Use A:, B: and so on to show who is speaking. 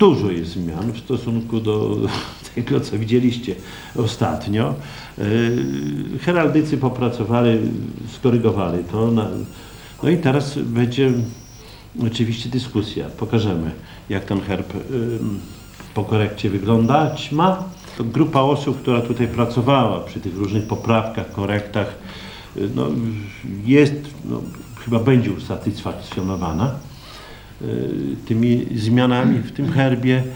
A: Dużo jest zmian w stosunku do tego, co widzieliście ostatnio. Heraldycy popracowali, skorygowali to. No i teraz będzie oczywiście dyskusja. Pokażemy, jak ten herb po korekcie wyglądać ma. To grupa osób, która tutaj pracowała przy tych różnych poprawkach, korektach, no, jest, no, chyba będzie usatysfakcjonowana tymi zmianami w tym herbie.